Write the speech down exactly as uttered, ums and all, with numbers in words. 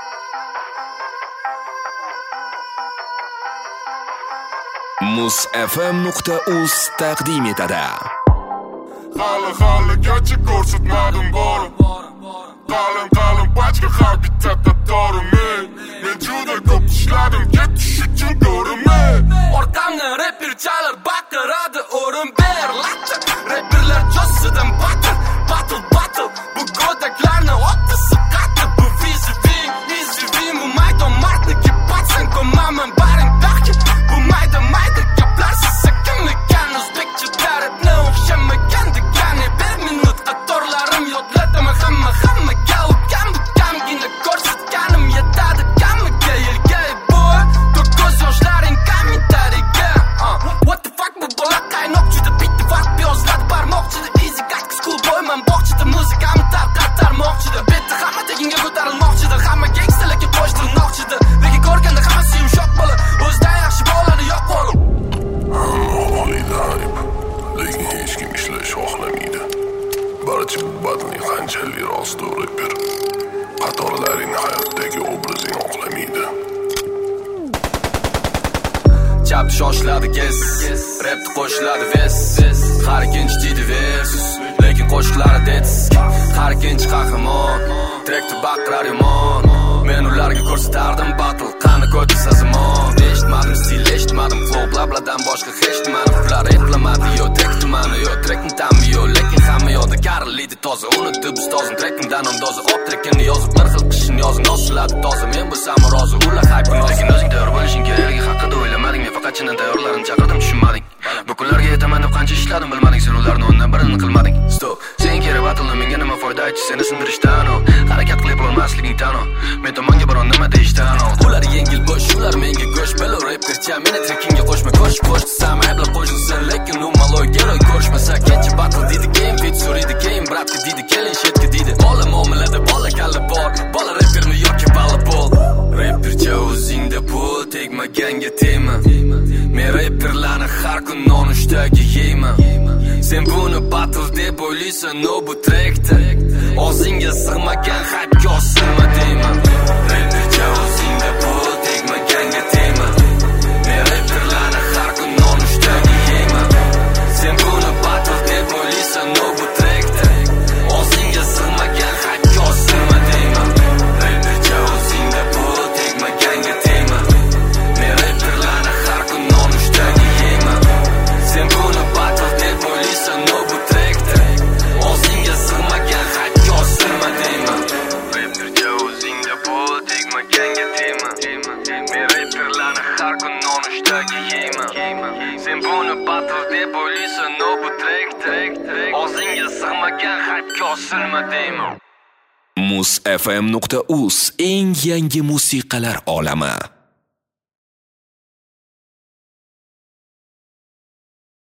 muz f m nuqta uz taqdim etadi. Hali hali gacha ko'rsatmadim borim. Qalin qalin pachka har bitta qatori men. Men juda ko'p ishladim ketish uchun ko'rinmay. Orqamdan rapper chalar baqiradi o'rin ber latta. Rapperlar jossidan battle, battle, battle. Bu godaklarni otdi siqatdi. Bu fizi ving, easy ving. Bu maydon martniki patsan ko'maman baring daqki. Bu mayda mayda gaplar siz kimmikan o'zbekcha tarifni o'xshamagan degani. Bir minut qatorlarim yodladim hamma hammaga o'tgan bu kamgina ko'rsatganim yetadi kamiga yelga boy. To'rt ko'z yoshlaring kommentariga. What the fuck bu bola qaynoq juda bitta vaqt yozladi barmoqchida easy got school boy man boqchida muzikani tarqatarmoqchida bitta hamma teginga ko'tarilmoqchida hamma gangsterlarga qo'shtirmoqchida lekin ko'rganda hammasi yumshoq bola o'zidan yaxshi bolani yo'q bo'lib hamma oliyda ayb lekin hech kim ishlash xohlamaydi. Barcha bu batning qanchalik rost rapper qatorlaring hayotdagi obrazing oqlamaydi. Chap shoshiladi kes, rapni qo'shiladi ves. Har ikkinchi deydi versus, lekin qo'shiqlari dets. Har ikkinchi qahramon, trekda baqirar yomon. Men ularga ko'rsatardim battle, qani ko'tisa zamon. Eshitmadim stil, eshitmadim flow, bla bladan boshqa hech nimani. Ular replamadi yo trektimani yo trekni tammi yo, lekin hamma yo'da karilidi toza. Unutib ustozim trekimdan ondoza, op trekini yozib bir xil qishni yozib nosiladi toza. Men bo'lsam rozi, ular hype noz. Lekin o'zing tayyor bo'lishing kerakligi haqida o'ylamading. Men faqat chindan tayyorlarim chaqirdim tushunmading. Bu kunlarga yetaman deb qancha ishladim bilmading. Sen ularni o'ndan birini qilmading. Stop. Sen kerak battle menga nima foyda aytchi seni sindirishdan o. Harakat qilib olmasliging tan o. Men tomonga biron nima deyishdan o. Ular yengil bo'sh, ular menga go'sh. Belo rappercha meni trekingga qo'shma ko'sh qo'sh. Sam ayblab qo'shilsin lekin u maloy geroy ko'rishmasa kecha battle deydi game fit so'raydi keyin bratka deydi kelin shetga deydi. Bola muomalada bola kalla bor. Bola rappermi yoki bala bol. Rappercha o'zingda pul tegmaganga tema. Men rapperlarni har kun nonushtaga yeyman. Sen buni battle deb o'ylaysan, no bu trekda og'zingga sig'magan hype'ga osilma deyman. Rappercha o'zingda pul tegmaganga tema. Men rapperlarni har kun nonushtaga yeyman. Sen buni battle deb o'ylaysan, no bu trekda og'zingga sig'magan hype'ga osilma deyman. Rappercha o'zingda pul tegmaganga tema. Men rapperlarni har kun nonushtaga yeyman. Sen buni battle deb o'ylaysan, no bu trekda og'zingga sig'magan hype'ga osilma deyman. Rappercha o'zingda pul tegmaganga tema. Men rapperlarni har kun nonushtaga yeyman. Sen buni battle deb o'ylaysan, no bu trekda og'zingga sig'magan hype'ga osilma deyman. muz f m nuqta uz eng yangi musiqalar olami.